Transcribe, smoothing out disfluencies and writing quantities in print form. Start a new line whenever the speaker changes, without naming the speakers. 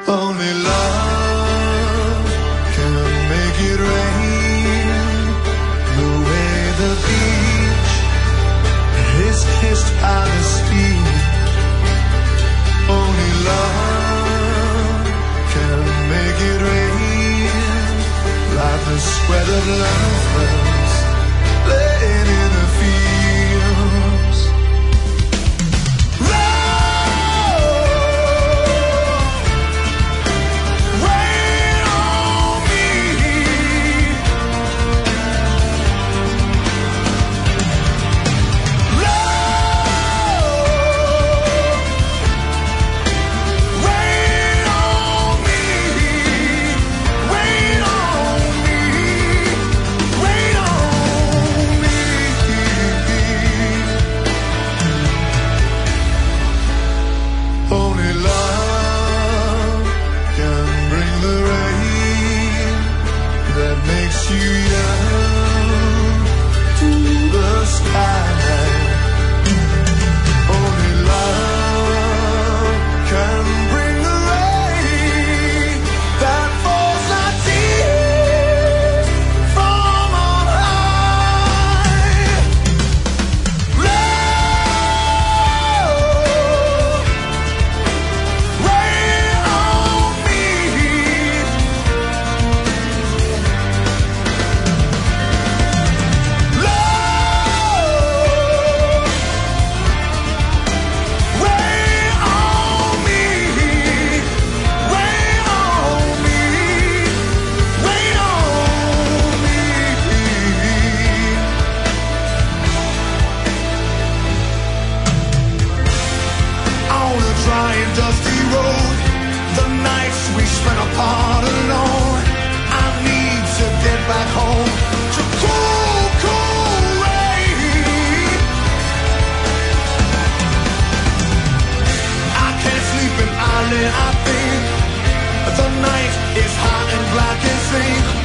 Only love can make it rain, the way the beach is kissed by the sea. Only love can make it rain, like the sweat of lovers laying in the fields. Apart alone, I need to get back home to cool, cool rain. I can't sleep and I think the night is hot and black and thick.